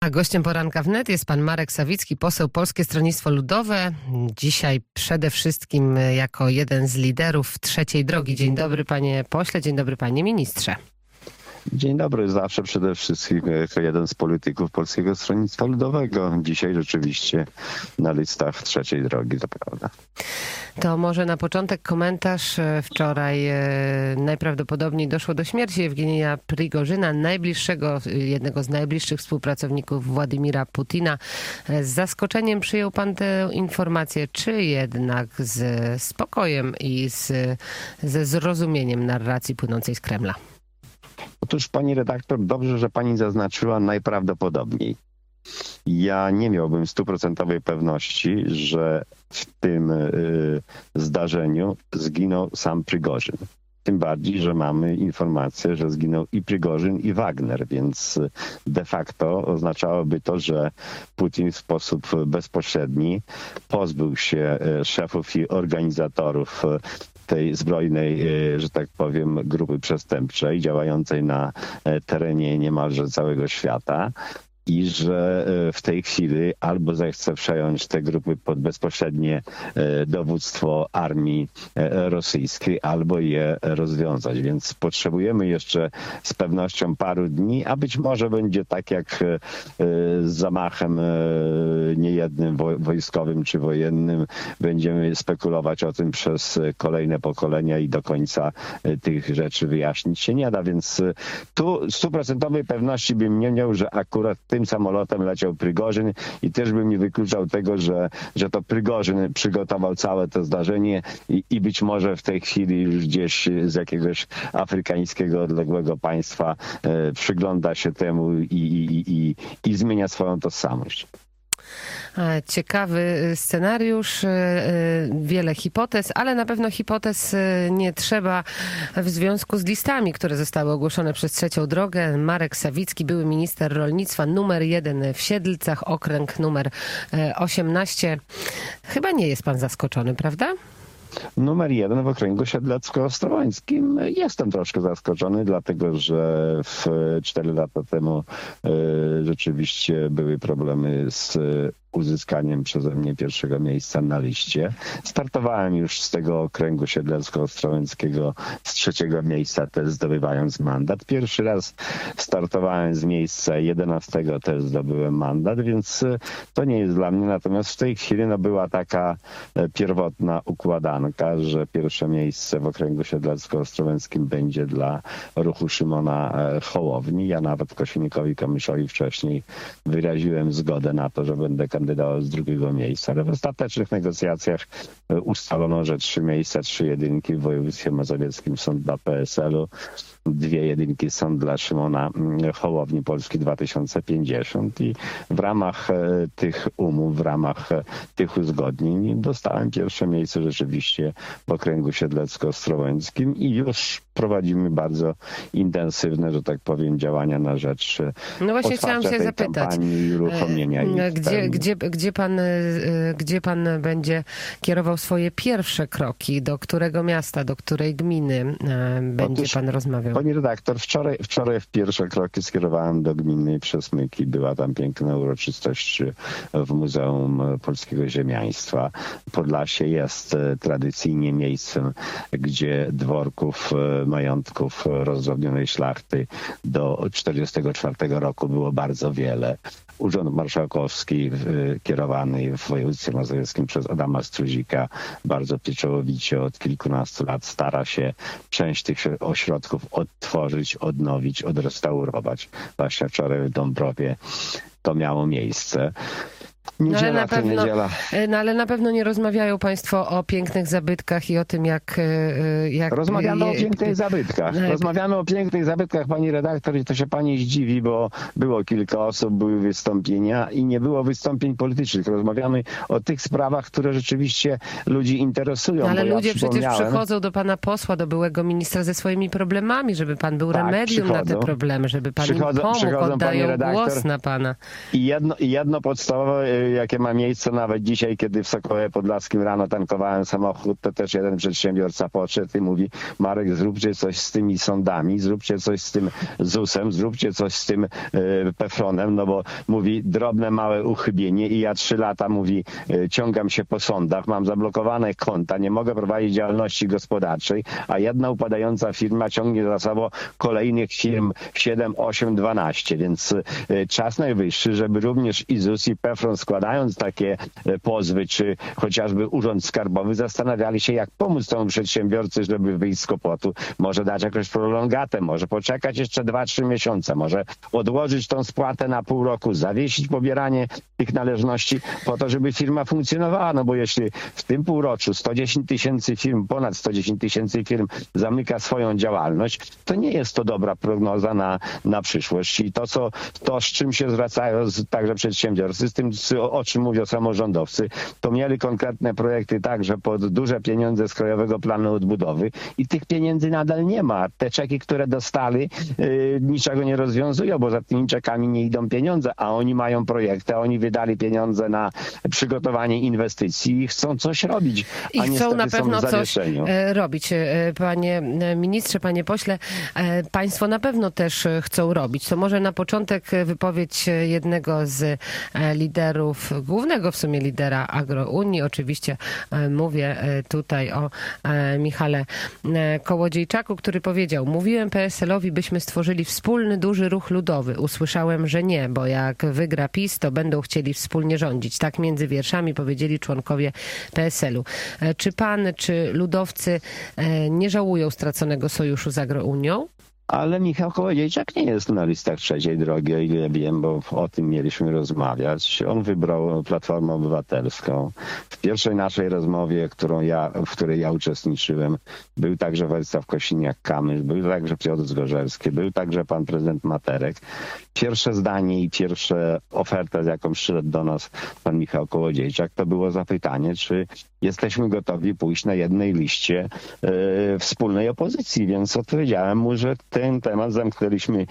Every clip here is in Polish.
A gościem poranka wnet jest pan Marek Sawicki, poseł Polskie Stronnictwo Ludowe. Dzisiaj przede wszystkim jako jeden z liderów trzeciej drogi. Dzień dobry panie pośle, dzień dobry panie ministrze. Dzień dobry, zawsze przede wszystkim jako jeden z polityków Polskiego Stronnictwa Ludowego. Dzisiaj rzeczywiście na listach trzeciej drogi, to prawda. To może na początek komentarz. Wczoraj najprawdopodobniej doszło do śmierci Jewgenija Prigorzyna, jednego z najbliższych współpracowników Władimira Putina. Z zaskoczeniem przyjął pan tę informację, czy jednak z spokojem i ze zrozumieniem narracji płynącej z Kremla? Otóż pani redaktor, dobrze, że pani zaznaczyła najprawdopodobniej. Ja nie miałbym 100% pewności, że w tym zdarzeniu zginął sam Prigorzyn. Tym bardziej, że mamy informację, że zginął i Prigorzyn, i Wagner, więc de facto oznaczałoby to, że Putin w sposób bezpośredni pozbył się szefów i organizatorów tej zbrojnej, że tak powiem, grupy przestępczej działającej na terenie niemalże całego świata. I że w tej chwili albo zechce przejąć te grupy pod bezpośrednie dowództwo armii rosyjskiej, albo je rozwiązać. Więc potrzebujemy jeszcze z pewnością paru dni, a być może będzie tak jak z zamachem niejednym wojskowym czy wojennym. Będziemy spekulować o tym przez kolejne pokolenia i do końca tych rzeczy wyjaśnić się nie da. Więc tu 100% pewności bym nie miał, że akurat tym samolotem leciał Prigorzyn i też bym nie wykluczał tego, że to Prigorzyn przygotował całe to zdarzenie i być może w tej chwili już gdzieś z jakiegoś afrykańskiego odległego państwa przygląda się temu i zmienia swoją tożsamość. Ciekawy scenariusz, wiele hipotez, ale na pewno hipotez nie trzeba w związku z listami, które zostały ogłoszone przez trzecią drogę. Marek Sawicki, były minister rolnictwa, numer 1 w Siedlcach, okręg numer 18. Chyba nie jest pan zaskoczony, prawda? Numer 1 w okręgu siedlecko-ostrołęckim. Jestem troszkę zaskoczony, dlatego że 4 lata temu rzeczywiście były problemy z uzyskaniem przeze mnie pierwszego miejsca na liście. Startowałem już z tego okręgu siedlecko-ostrołęckiego z 3. miejsca, też zdobywając mandat. Pierwszy raz startowałem z miejsca 11, też zdobyłem mandat, więc to nie jest dla mnie. Natomiast w tej chwili była taka pierwotna układanka, że pierwsze miejsce w okręgu siedlecko-ostrołęckim będzie dla ruchu Szymona Hołowni. Ja nawet Kosiniakowi Kamyszowi wcześniej wyraziłem zgodę na to, że będę kandydował z 2. miejsca, ale w ostatecznych negocjacjach ustalono, że 3 miejsca, 3 jedynki w województwie mazowieckim są dla PSL-u, 2 jedynki są dla Szymona Hołowni Polski 2050 i w ramach tych umów, w ramach tych uzgodnień dostałem pierwsze miejsce rzeczywiście w okręgu siedlecko-ostrołęckim i już prowadzimy bardzo intensywne, że tak powiem, działania na rzecz otwarcia tej kampanii i uruchomienia jej. Gdzie pan będzie kierował swoje pierwsze kroki? Do którego miasta, do której gminy będzie pan rozmawiał? Pani redaktor, wczoraj w pierwsze kroki skierowałem do gminy Przesmyki. Była tam piękna uroczystość w Muzeum Polskiego Ziemiaństwa. Podlasie jest tradycyjnie miejscem, gdzie dworków, majątków rozdrobnionej szlachty do 1944 roku było bardzo wiele. Urząd Marszałkowski kierowany w województwie mazowieckim przez Adama Struzika bardzo pieczołowicie od kilkunastu lat stara się część tych ośrodków odtworzyć, odnowić, odrestaurować. Właśnie wczoraj w Dąbrowie to miało miejsce. Niedziela. Ale na pewno nie rozmawiają państwo o pięknych zabytkach i o tym, jak Rozmawiamy o pięknych zabytkach. Rozmawiamy o pięknych zabytkach, pani redaktor, i to się pani zdziwi, bo było kilka osób, były wystąpienia i nie było wystąpień politycznych. Rozmawiamy o tych sprawach, które rzeczywiście ludzi interesują. Ale ludzie przecież przychodzą do pana posła, do byłego ministra ze swoimi problemami, żeby pan był remedium na te problemy, żeby pan im pomógł, oddają głos na pana. I jedno podstawowe jakie ma miejsce nawet dzisiaj, kiedy w Sokołowie Podlaskim rano tankowałem samochód, to też jeden przedsiębiorca podszedł i mówi: Marek, zróbcie coś z tymi sądami, zróbcie coś z tym ZUS-em, zróbcie coś z tym PFRON-em, no bo mówi, drobne, małe uchybienie i ja 3 lata, mówi, ciągam się po sądach, mam zablokowane konta, nie mogę prowadzić działalności gospodarczej, a jedna upadająca firma ciągnie za sobą kolejnych firm 7, 8, 12, więc czas najwyższy, żeby również i ZUS, i PFRON, składając takie pozwy, czy chociażby Urząd Skarbowy, zastanawiali się, jak pomóc temu przedsiębiorcy, żeby wyjść z kłopotu. Może dać jakąś prolongatę, może poczekać jeszcze 2-3 miesiące, może odłożyć tą spłatę na pół roku, zawiesić pobieranie tych należności po to, żeby firma funkcjonowała, no bo jeśli w tym półroczu 110 tysięcy firm, ponad 110 tysięcy firm zamyka swoją działalność, to nie jest to dobra prognoza na przyszłość. I to, z czym się zwracają także przedsiębiorcy, z tym, o czym mówią samorządowcy, to mieli konkretne projekty także pod duże pieniądze z Krajowego Planu Odbudowy i tych pieniędzy nadal nie ma. Te czeki, które dostali, niczego nie rozwiązują, bo za tymi czekami nie idą pieniądze, a oni mają projekty, a oni wydali pieniądze na przygotowanie inwestycji i chcą coś robić, a i chcą na pewno coś robić. Panie ministrze, panie pośle, państwo na pewno też chcą robić. To może na początek wypowiedź jednego z liderów, głównego w sumie lidera Agrounii. Oczywiście mówię tutaj o Michale Kołodziejczaku, który powiedział: mówiłem PSL-owi, byśmy stworzyli wspólny, duży ruch ludowy. Usłyszałem, że nie, bo jak wygra PiS, to będą chcieli wspólnie rządzić. Tak między wierszami powiedzieli członkowie PSL-u. Czy pan, czy ludowcy nie żałują straconego sojuszu z Agrounią? Ale Michał Kołodziejczak nie jest na listach trzeciej drogi, o ile wiem, bo o tym mieliśmy rozmawiać. On wybrał Platformę Obywatelską. W pierwszej naszej rozmowie, w której ja uczestniczyłem, był także Władysław Kosiniak-Kamysz, był także Piotr Zgorzelski, był także pan prezydent Materek. Pierwsze zdanie i pierwsza oferta, z jaką przyszedł do nas pan Michał Kołodziejczak, to było zapytanie, czy jesteśmy gotowi pójść na jednej liście wspólnej opozycji, więc odpowiedziałem mu, że ten temat zamknęliśmy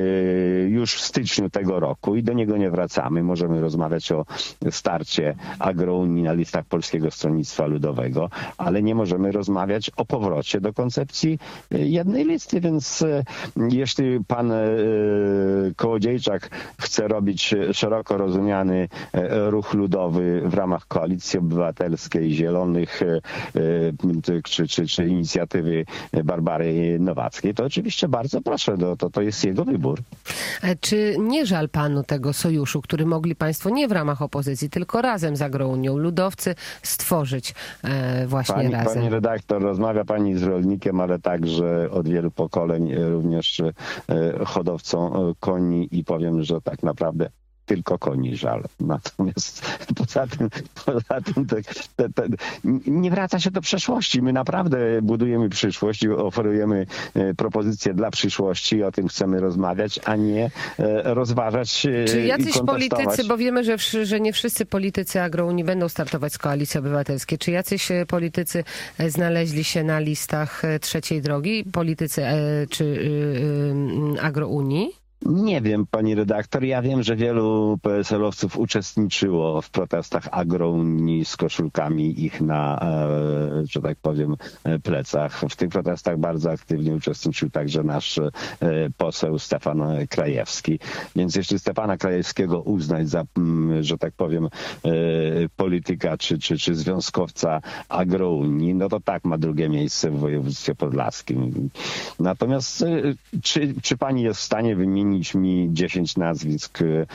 już w styczniu tego roku i do niego nie wracamy. Możemy rozmawiać o starcie Agrounii na listach Polskiego Stronnictwa Ludowego, ale nie możemy rozmawiać o powrocie do koncepcji jednej listy, więc jeśli pan Kołodziejczak chce robić szeroko rozumiany ruch ludowy w ramach Koalicji Obywatelskiej, Zielonych czy inicjatywy Barbary Nowackiej, to oczywiście bardzo proszę, to jest jego wybór. Czy nie żal panu tego sojuszu, który mogli państwo nie w ramach opozycji, tylko razem z Agrounią, ludowcy, stworzyć właśnie razem? Pani redaktor, rozmawia pani z rolnikiem, ale także od wielu pokoleń również hodowcą koni i powiem, że tak naprawdę tylko koni żal. Natomiast poza tym nie wraca się do przeszłości. My naprawdę budujemy przyszłość i oferujemy propozycje dla przyszłości. O tym chcemy rozmawiać, a nie rozważać Czy jacyś i kontestować. politycy, bo wiemy, że nie wszyscy politycy Agrounii będą startować z Koalicji Obywatelskiej. Czy jacyś politycy znaleźli się na listach trzeciej drogi? Politycy czy Agrounii? Nie wiem, pani redaktor. Ja wiem, że wielu PSL-owców uczestniczyło w protestach Agrounii z koszulkami ich na, że tak powiem, plecach. W tych protestach bardzo aktywnie uczestniczył także nasz poseł Stefan Krajewski. Więc jeśli Stefana Krajewskiego uznać za, że tak powiem, polityka czy związkowca Agrounii, no to tak, ma drugie miejsce w województwie podlaskim. Natomiast czy pani jest w stanie wymienić mi 10 nazwisk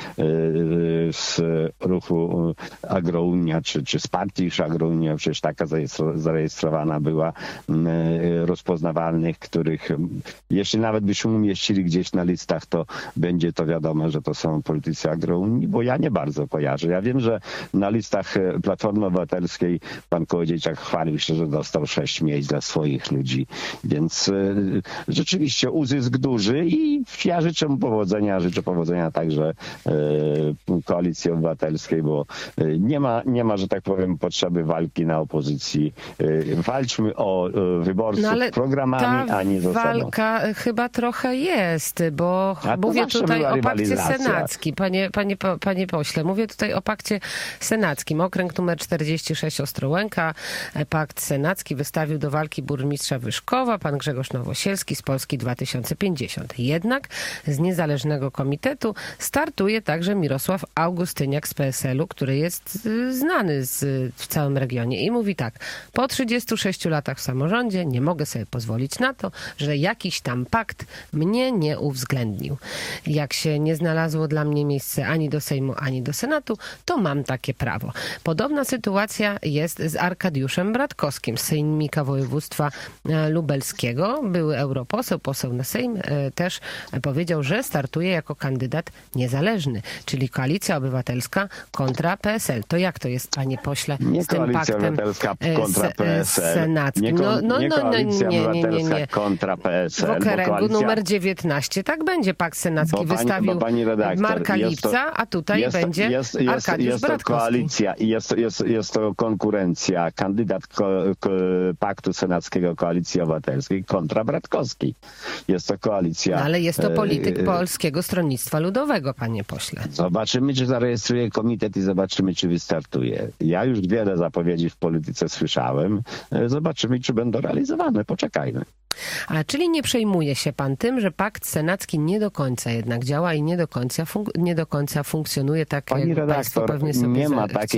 z ruchu Agrounia, czy z partii Agrounia, przecież taka zarejestrowana była, rozpoznawalnych, których jeśli nawet byśmy umieścili gdzieś na listach, to będzie to wiadomo, że to są politycy Agrounii, bo ja nie bardzo kojarzę. Ja wiem, że na listach Platformy Obywatelskiej pan Kołodziejczak chwalił się, że dostał 6 miejsc dla swoich ludzi, więc rzeczywiście uzysk duży i ja życzę mu powodzenia, życzę powodzenia także Koalicji Obywatelskiej, bo nie ma, że tak powiem, potrzeby walki na opozycji. Walczmy o wyborców programami, a nie zasadą. Walka chyba trochę jest, bo mówię tutaj o pakcie senackim. Panie pośle, mówię tutaj o pakcie senackim. Okręg numer 46 Ostrołęka. Pakt senacki wystawił do walki burmistrza Wyszkowa, pan Grzegorz Nowosielski z Polski 2050. Jednak z niezależnego komitetu startuje także Mirosław Augustyniak z PSL-u, który jest znany w całym regionie i mówi tak: po 36 latach w samorządzie nie mogę sobie pozwolić na to, że jakiś tam pakt mnie nie uwzględnił. Jak się nie znalazło dla mnie miejsce ani do Sejmu, ani do Senatu, to mam takie prawo. Podobna sytuacja jest z Arkadiuszem Bratkowskim z Sejmika Województwa Lubelskiego. Były europoseł, poseł na Sejm, też powiedział, że startuje jako kandydat niezależny, czyli Koalicja Obywatelska kontra PSL. To jak to jest, panie pośle, nie z tym Koalicja paktem Obywatelska kontra PSL. senackim? Nie Koalicja Obywatelska kontra PSL. W okręgu numer 19 tak będzie pakt senacki wystawił Marka Lipca, a tutaj będzie Arkadiusz Bratkowski. Jest to konkurencja, kandydat paktu senackiego Koalicji Obywatelskiej kontra Bratkowski. Jest to koalicja... No, ale jest to polityk Polskiego Stronnictwa Ludowego, panie pośle. Zobaczymy, czy zarejestruje komitet i zobaczymy, czy wystartuje. Ja już wiele zapowiedzi w polityce słyszałem. Zobaczymy, czy będą realizowane. Poczekajmy. Czyli nie przejmuje się pan tym, że pakt senacki nie do końca jednak działa i nie do końca funkcjonuje tak, pani jak państwo pewnie sobie nie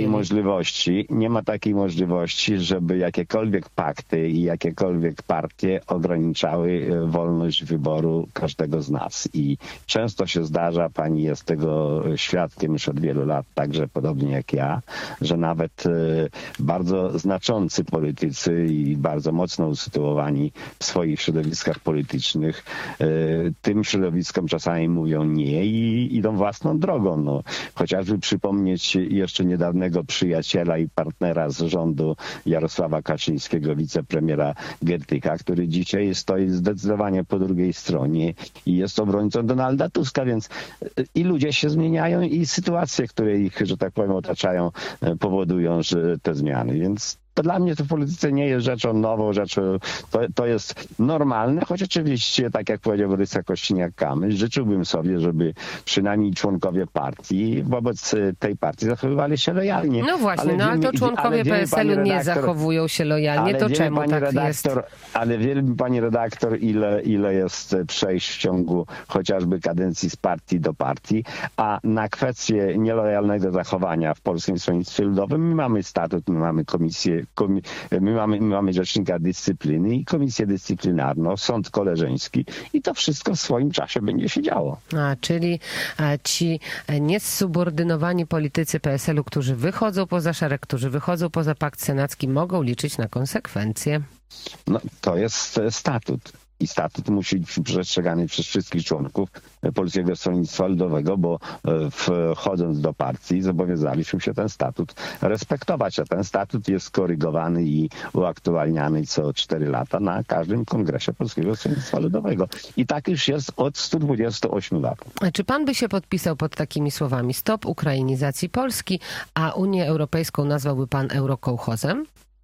ma takiej możliwości, żeby jakiekolwiek pakty i jakiekolwiek partie ograniczały wolność wyboru każdego z nas. I często się zdarza, pani jest tego świadkiem już od wielu lat, także podobnie jak ja, że nawet bardzo znaczący politycy i bardzo mocno usytuowani w swoich środowiskach politycznych tym środowiskom czasami mówią nie i idą własną drogą. No, chociażby przypomnieć jeszcze niedawnego przyjaciela i partnera z rządu Jarosława Kaczyńskiego, wicepremiera Giertycha, który dzisiaj stoi zdecydowanie po drugiej stronie i jest obrońcą Donalda Tuska, więc i ludzie się zmieniają i sytuacje, które ich, że tak powiem, otaczają, powodują, że te zmiany, więc to dla mnie to w polityce nie jest rzeczą nową, to jest normalne, choć oczywiście, tak jak powiedział Rysa Kościniak-Kamysz, życzyłbym sobie, żeby przynajmniej członkowie partii wobec tej partii zachowywali się lojalnie. No właśnie, ale to członkowie PSL-u nie zachowują się lojalnie, to czemu tak jest? Ale wie pani redaktor, ile jest przejść w ciągu chociażby kadencji z partii do partii, a na kwestię nielojalnego zachowania w Polskim Stronnictwie Ludowym my mamy statut, my mamy komisję, my mamy rzecznika dyscypliny i komisję dyscyplinarną, sąd koleżeński i to wszystko w swoim czasie będzie się działo. Czyli ci niesubordynowani politycy PSL-u, którzy wychodzą poza szereg, którzy wychodzą poza pakt senacki, mogą liczyć na konsekwencje. No, to jest statut. I statut musi być przestrzegany przez wszystkich członków Polskiego Stronnictwa Ludowego, bo wchodząc do partii zobowiązaliśmy się ten statut respektować, a ten statut jest skorygowany i uaktualniany co 4 lata na każdym kongresie Polskiego Stronnictwa Ludowego. I tak już jest od 128 lat. Czy pan by się podpisał pod takimi słowami: stop ukrainizacji Polski, a Unię Europejską nazwałby pan eurokołchozem?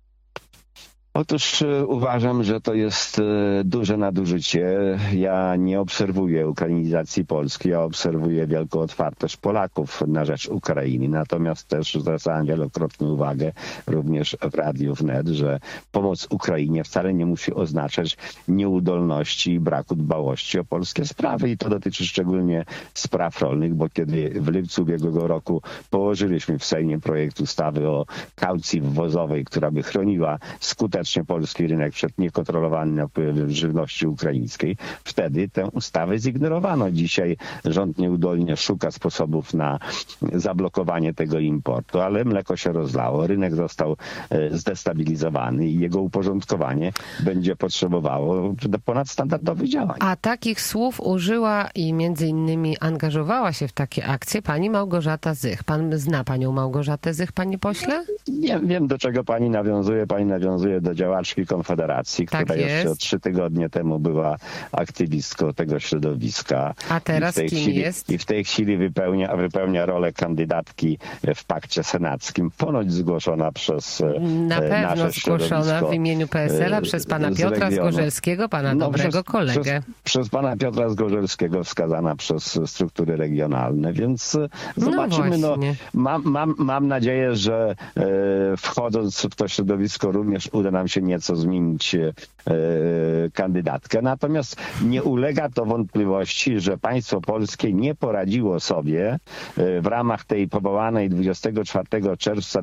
Otóż uważam, że to jest duże nadużycie. Ja nie obserwuję ukrainizacji Polski, ja obserwuję wielką otwartość Polaków na rzecz Ukrainy. Natomiast też zwracałem wielokrotnie uwagę, również w Radiu Wnet, że pomoc Ukrainie wcale nie musi oznaczać nieudolności i braku dbałości o polskie sprawy. I to dotyczy szczególnie spraw rolnych, bo kiedy w lipcu ubiegłego roku położyliśmy w Sejmie projekt ustawy o kaucji wwozowej, która by chroniła skutecznie polski rynek przed niekontrolowanym napływem żywności ukraińskiej, wtedy tę ustawę zignorowano. Dzisiaj rząd nieudolnie szuka sposobów na zablokowanie tego importu, ale mleko się rozlało, rynek został zdestabilizowany i jego uporządkowanie będzie potrzebowało ponadstandardowych działań. A takich słów użyła i między innymi angażowała się w takie akcje pani Małgorzata Zych. Pan zna panią Małgorzatę Zych, panie pośle? Wiem, do czego pani nawiązuje. Pani nawiązuje do działaczki Konfederacji, Tak która jeszcze jest. 3 tygodnie temu była aktywistką tego środowiska. A teraz kim jest? I w tej chwili wypełnia rolę kandydatki w pakcie senackim, ponoć zgłoszona przez Na pewno nasze zgłoszona środowisko w imieniu PSL-a przez pana z Piotra regionu. Zgorzelskiego, pana dobrego kolegę. Przez pana Piotra Zgorzelskiego wskazana przez struktury regionalne, więc zobaczymy. właśnie. Mam nadzieję, że wchodząc w to środowisko również uda nam się nieco zmienić kandydatkę. Natomiast nie ulega to wątpliwości, że państwo polskie nie poradziło sobie w ramach tej powołanej 24 czerwca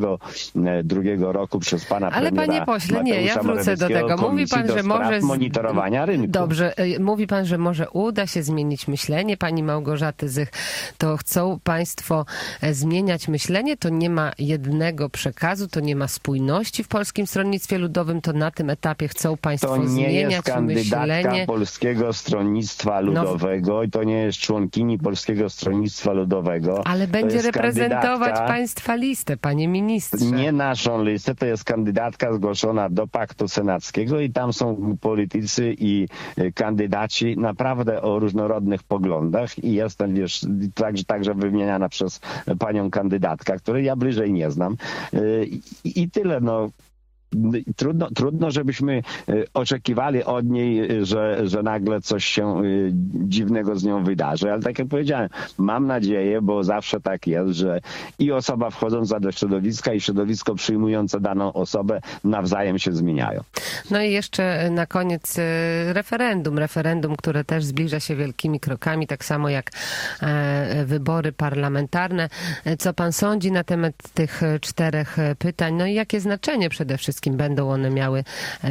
2022 roku przez pana Ale premiera panie pośle, nie, ja Mateusza wrócę do Morawieckiego tego. Mówi pan, Komisji że do spraw może... monitorowania rynku. Dobrze, mówi pan, że może uda się zmienić myślenie pani Małgorzaty Zych. To chcą państwo zmieniać myślenie? To nie ma jednego przekazu, to nie ma spójności w Polskim Stronnictwie Ludowym, to na tym etapie chcą państwo To nie zmieniać jest kandydatka myślenie. Polskiego Stronnictwa Ludowego i to nie jest członkini Polskiego Stronnictwa Ludowego. Ale To będzie jest reprezentować kandydatka- państwa listę, panie ministrze. Nie naszą listę, to jest kandydatka zgłoszona do Paktu Senackiego i tam są politycy i kandydaci naprawdę o różnorodnych poglądach i jestem, wiesz, także wymieniana przez panią kandydatkę, której ja bliżej nie znam. I tyle, no. Trudno, żebyśmy oczekiwali od niej, że nagle coś się dziwnego z nią wydarzy, ale tak jak powiedziałem, mam nadzieję, bo zawsze tak jest, że i osoba wchodząca do środowiska i środowisko przyjmujące daną osobę nawzajem się zmieniają. No i jeszcze na koniec referendum, które też zbliża się wielkimi krokami, tak samo jak wybory parlamentarne. Co pan sądzi na temat tych 4 pytań? No i jakie znaczenie przede wszystkim będą one miały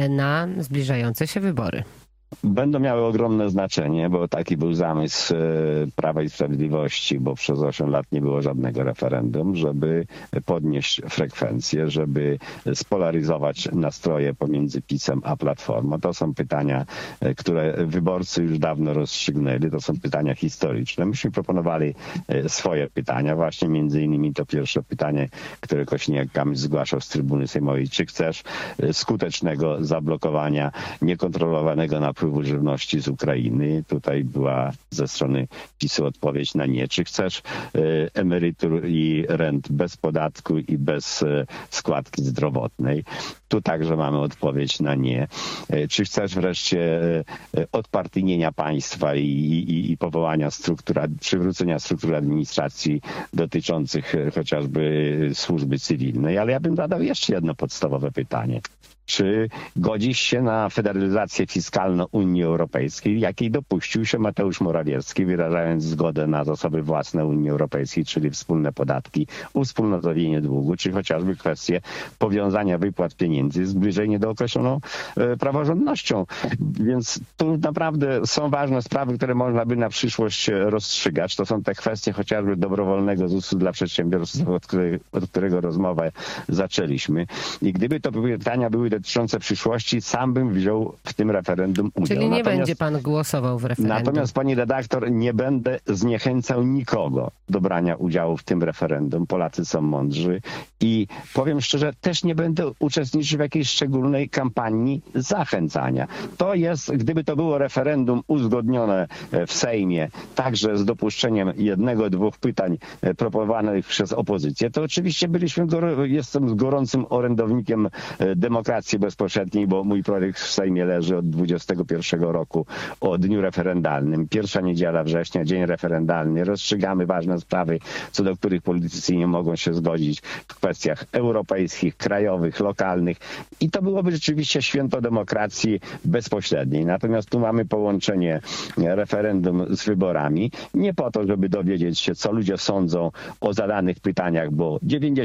na zbliżające się wybory? Będą miały ogromne znaczenie, bo taki był zamysł Prawa i Sprawiedliwości, bo przez 8 lat nie było żadnego referendum, żeby podnieść frekwencję, żeby spolaryzować nastroje pomiędzy PiS-em a Platformą. To są pytania, które wyborcy już dawno rozstrzygnęli. To są pytania historyczne. Myśmy proponowali swoje pytania. Właśnie między innymi to pierwsze pytanie, które Kosiniak-Kamysz zgłaszał z trybuny sejmowej. Czy chcesz skutecznego zablokowania niekontrolowanego napływu żywności z Ukrainy? Tutaj była ze strony PiS-u odpowiedź na nie. Czy chcesz emerytur i rent bez podatku i bez składki zdrowotnej? Tu także mamy odpowiedź na nie. Czy chcesz wreszcie odpartyjnienia państwa i powołania przywrócenia struktur administracji dotyczących chociażby służby cywilnej? Ale ja bym zadał jeszcze jedno podstawowe pytanie. Czy godzisz się na federalizację fiskalną Unii Europejskiej, jakiej dopuścił się Mateusz Morawiecki, wyrażając zgodę na zasoby własne Unii Europejskiej, czyli wspólne podatki, uwspólnotowienie długu, czy chociażby kwestie powiązania wypłat pieniędzy, zbliżenie do określoną praworządnością. Więc tu naprawdę są ważne sprawy, które można by na przyszłość rozstrzygać. To są te kwestie chociażby dobrowolnego ZUS-u dla przedsiębiorców, od którego rozmowę zaczęliśmy. I gdyby to pytania były dotyczące przyszłości, sam bym wziął w tym referendum udział. Czyli nie będzie pan głosował w referendum. Natomiast, pani redaktor, nie będę zniechęcał nikogo do brania udziału w tym referendum. Polacy są mądrzy i powiem szczerze, też nie będę uczestniczył w jakiejś szczególnej kampanii zachęcania. To jest, gdyby to było referendum uzgodnione w Sejmie, także z dopuszczeniem 1-2 pytań proponowanych przez opozycję, to oczywiście jestem gorącym orędownikiem demokracji bezpośredniej, bo mój projekt w Sejmie leży od 2021 roku o dniu referendalnym. Pierwsza niedziela września, dzień referendalny. Rozstrzygamy ważne sprawy, co do których politycy nie mogą się zgodzić w kwestiach europejskich, krajowych, lokalnych. I to byłoby rzeczywiście święto demokracji bezpośredniej. Natomiast tu mamy połączenie referendum z wyborami. Nie po to, żeby dowiedzieć się, co ludzie sądzą o zadanych pytaniach, bo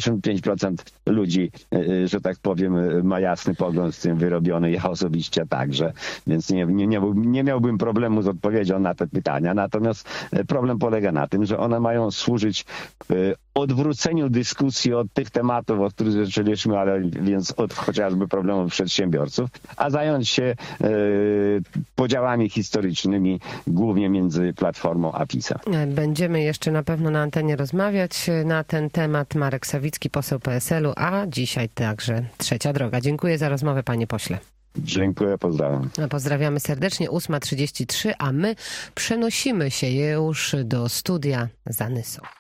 95% ludzi, że tak powiem, ma jasny pogląd z tym wyrobiony. Ja osobiście także. Więc nie miałbym problemu z odpowiedzią na te pytania. Natomiast problem polega na tym, że one mają służyć odwróceniu dyskusji od tych tematów, od których zaczęliśmy, ale więc od chociażby problemów przedsiębiorców, a zająć się podziałami historycznymi, głównie między Platformą a PiS-em. Będziemy jeszcze na pewno na antenie rozmawiać na ten temat. Marek Sawicki, poseł PSL-u, a dzisiaj także Trzecia Droga. Dziękuję za rozmowę, panie pośle. Dziękuję, pozdrawiam. Pozdrawiamy serdecznie. 8:33, a my przenosimy się już do studia za Nysą.